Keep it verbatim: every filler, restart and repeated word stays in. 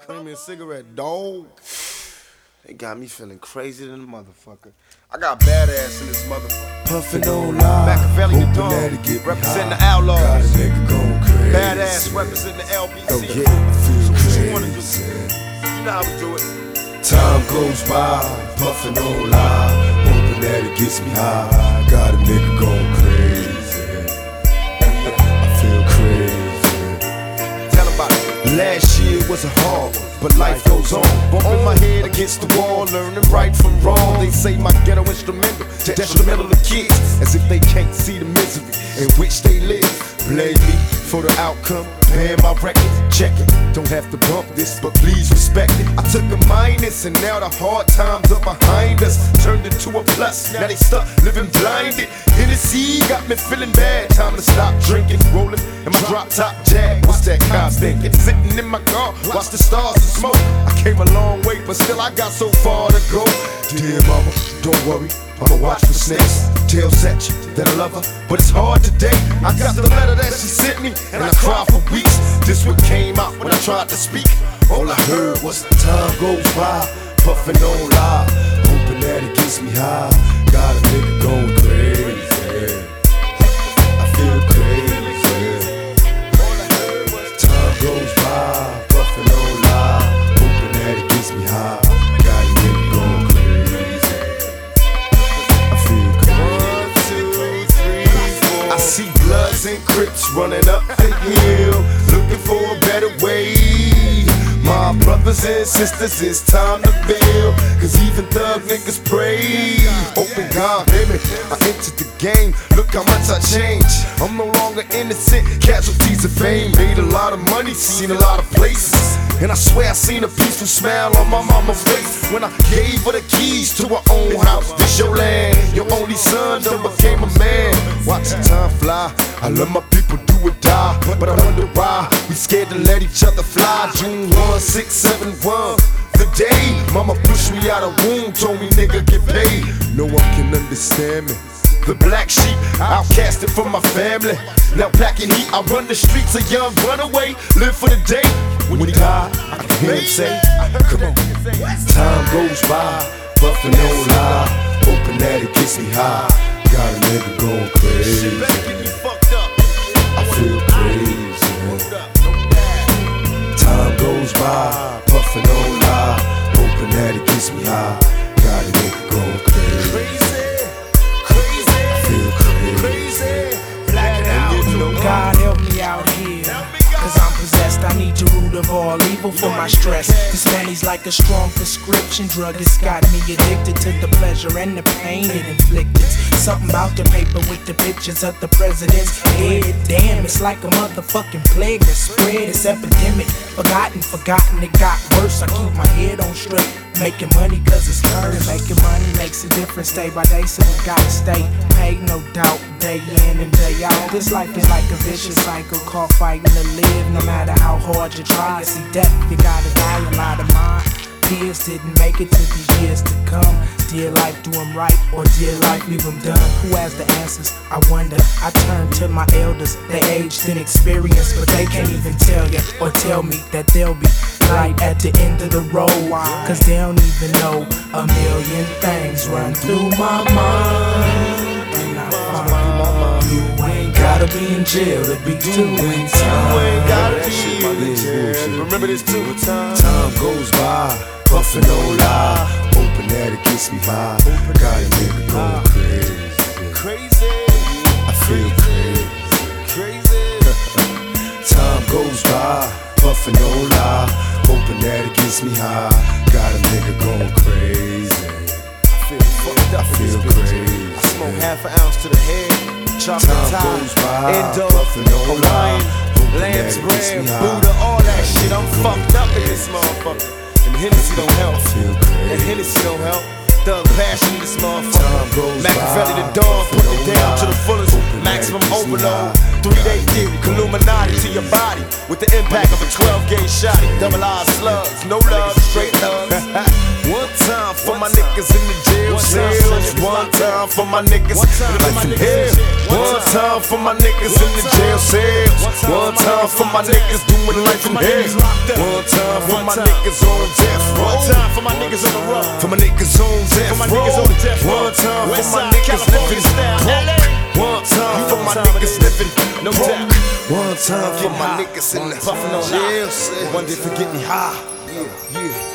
Bring me a cigarette, dog. They got me feeling crazy than a motherfucker. I got badass in this motherfucker. Puffin' on live, Machiavelli the hoping Dawn, that it get me representing high. the Outlaws. Got a nigga going crazy. Badass representing the L B C. Oh yeah, I feel So what crazy. you wanna do? You know how we do it. Time goes by, puffin' on live, hoping that it gets me high. Got a nigga going crazy. I feel crazy. Tell about it. Last year was a hard one, but life goes on. Bumping my head against the wall, learning right from wrong. They say my ghetto instrumental, detrimental to kids, as if they can't see the misery in which they live. Blame me for the outcome, paying my record, check it. Don't have to bump this, but please respect it. I took a minus and now the hard times are behind us. Turned into a plus, now they stuck living blinded. Hennessy got me feeling bad. Time to stop drinking, rolling in my drop top Jag. What's that cops thinking? Sitting in my car, watch the stars and smoke. I came a long way, but still I got so far to go. Dear mama, don't worry, I'ma watch for snakes. Tell Satch that I love her, but it's hard today. I got the letter that she sent me, and I cried for weeks. This what came out when I tried to speak. All I heard was time goes by, puffin' on live, hoping that it gets me high. Got a nigga going crazy. I feel crazy. Time goes by, puffin' on live, hoping that it gets me high. Got a nigga going crazy. I feel crazy. One, two, three, four. I see Bloods and Crips running up the hill, looking for a better way. My brothers and sisters, it's time to build, cause even thug niggas pray. Open God, baby, I entered the game, look how much I changed. I'm no longer innocent, casualties of fame. Made a lot of money, seen a lot of places, and I swear I seen a peaceful smile on my mama's face when I gave her the keys to her own house. This your land, your only son done became a man. Watching time fly, I love my people, do or die, but I wonder why we scared to let each other fly. June one, six, seven, one, the day mama pushed me out of womb, told me nigga get paid. No one can understand me. The black sheep, outcasted from my family. Now packing heat, I run the streets, a young runaway, live for the day. When he died, I can hear him say, come on. Time goes by, puffin' on live, hoping that it gets me high. Got a nigga going crazy. I feel crazy. Time goes by, puffin' on live, hoping that it gets me high. Got a nigga going crazy. I feel crazy. God help me out here, cause I'm possessed. I need the root of all evil for my stress. This money's like a strong prescription drug. It's got me addicted to the pleasure and the pain it inflicted. Something about the paper with the pictures of the president's head. Damn, it's like a motherfucking plague that spread. It's epidemic, forgotten, forgotten, it got worse. I keep my head on straight, making money cause it's hurting. Making money makes a difference day by day, so we gotta stay paid, no doubt, day in and day out. This life is like a vicious cycle called fighting to live. No matter how hard you try, see death, you gotta die. A lot of mine peers didn't make it to the years to come. Dear life, do them right, or dear life, leave them done. Who has the answers? I wonder. I turn to my elders, they aged in experience, but they can't even tell you or tell me that they'll be light at the end of the road. Cause they don't even know a million things run through my mind. And I find you ain't gotta be in jail to be doing time. You ain't gotta be in jail. Remember this too. Time goes by, puffin' on live, hoping that it gets me by. Got a nigga going crazy. Crazy. I feel crazy. Crazy. Time goes by, puffin' on live, hoping that it gets me high. Got a nigga going crazy. I feel fucked up. I feel crazy. I smoke half an ounce to the head. Chocolate Time tie, goes by, Indo, puffin' on Hawaiian, live, hoping that lamb's it gets bread, me high. Buddha, all that shit. I'm fucked up in this motherfucker. And Hennessy don't help. I feel And crazy. Hennessy don't help. Thug passion in this Time motherfucker. goes Machiavelli by, the Dawn, put it puffin' down on to the live, fullest. hoping that Maximum it gets me overload. high. Three-day theory, Illuminati to your body with the impact of a twelve gauge shot. Double R slugs, no love, straight love. One time for my niggas in the jail cells. One time for my niggas in life in hell. One time for my niggas in the jail cells. One time for my niggas doing life in hell. One time for my niggas on death row. One time for my niggas on the road. For my niggas on death row. One time for my niggas living broke. One time for my niggas living no doubt. One time for my niggas in the puffin' on jail cell. cell. One day for get me high. Yeah, yeah.